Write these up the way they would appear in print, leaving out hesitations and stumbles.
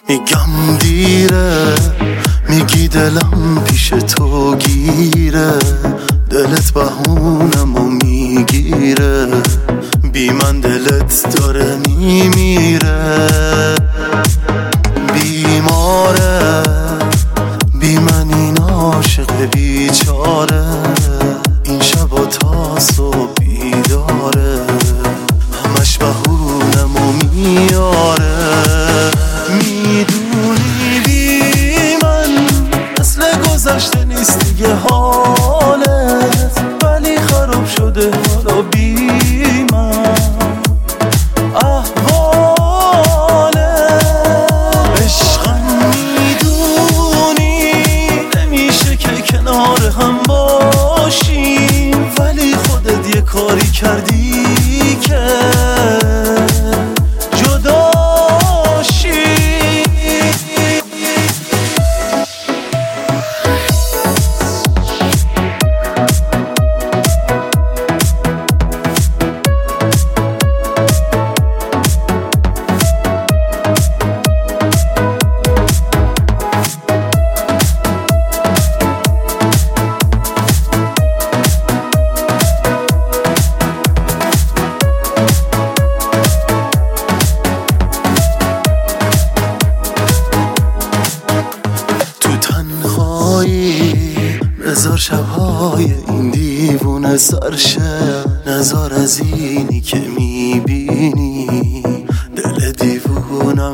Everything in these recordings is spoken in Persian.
میگم دیره، میگی دلم پیش تو گیره، دلت بهونمو میگیره، بی من دلت داره میمیره. بیماره بی من این عاشق بیچاره، این شبا تا صبح بیداره، همش بهونمو میاره. میدونی بی من مثل گذشته نیست دیگه حالت، ولی خراب شده حالا بی من احواله. عشقم میدونی نمیشه که کنار هم باشیم، ولی خودت یه کاری کردی که بذار شبهای این دیوونه سرشه، نزار از اینی که میبینی دل دیوونم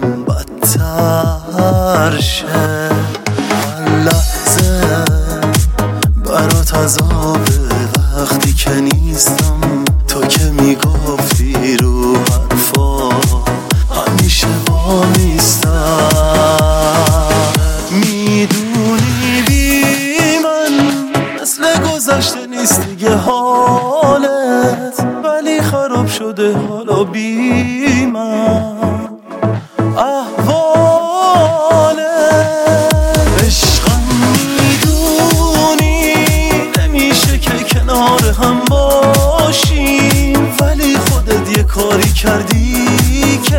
بدتر شه. هر لحظه برات عذابه وقتی که نیستم، تو که میگفتی رو حرفا همیشه با نیستم. میدونی گذشته نیست دیگه حالت، ولی خراب شده حالا بی من احواله. عشقم میدونی نمیشه که کنار هم باشیم، ولی خودت یه کاری کردی که